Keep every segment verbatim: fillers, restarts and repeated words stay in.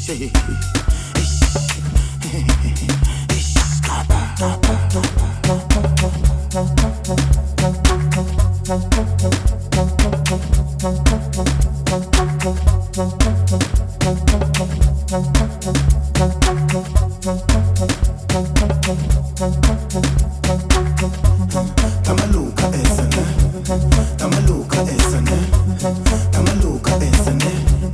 Tá maluca essa, né? Tá maluca essa, né? Tá maluca essa, né?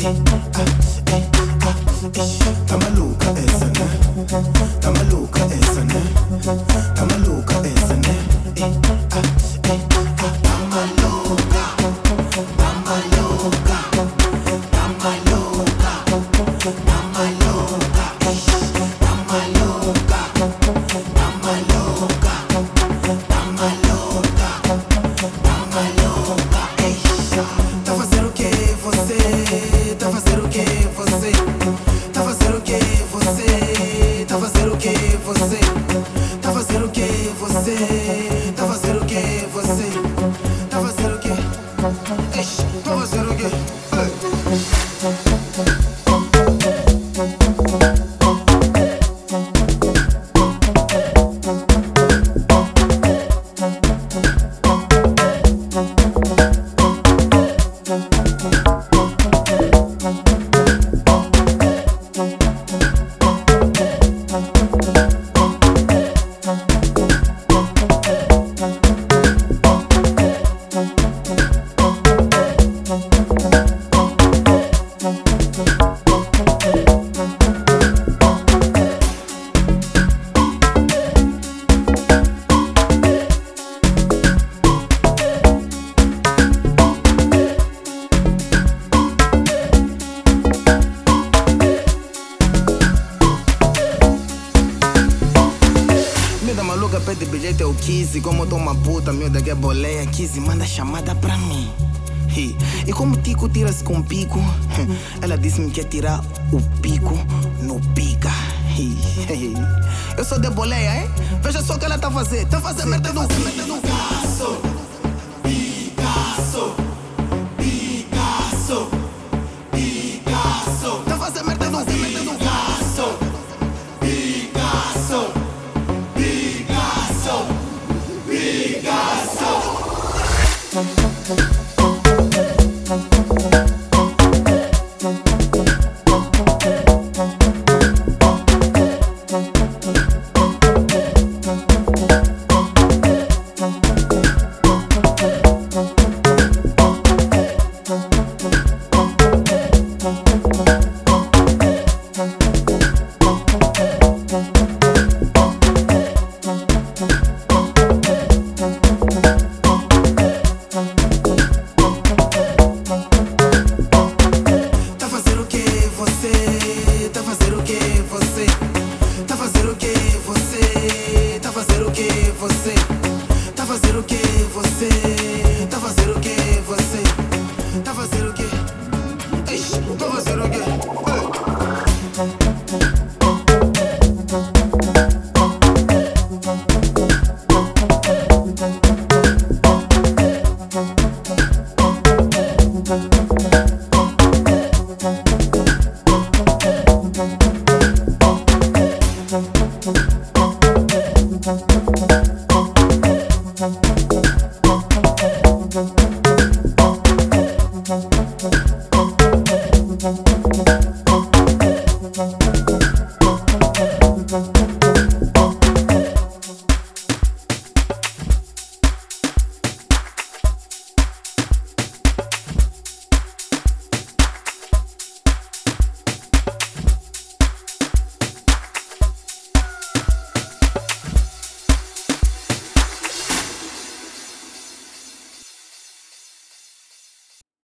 Tá maluca essa, né? Tá maluca essa, né? Tá maluca essa, né? Tá maluca, tá maluca, tá maluca, tá maluca, tá maluca, tá maluca, tá maluca, tá maluca. Tá fazendo o que você? Tá fazendo o que você? Tá fazendo o que você? Tá fazendo o que você? Tá fazendo o que você? Tá fazendo o que você? Tá fazendo o que? Tá fazendo o que? Maluca pede bilhete eu quis. Como eu tô uma puta, miúda que é boleia quis. Manda chamada pra mim. E, e como Tico tira-se com pico, ela disse-me que ia tirar o pico no pica. E, eu sou de boleia, hein? Veja só o que ela tá fazendo. Tá fazendo merda no Picasso, Picasso, Picasso, Picasso. Tá fazendo merda no Picasso, Picasso, Picasso, Picasso. Tá fazendo o que você? Tá fazendo o que você? Tá fazendo o que você? Tá fazendo o que você? Tá fazendo o que você? Tá fazendo o que você? Tá fazendo o que? Tá fazendo o que? Thank you.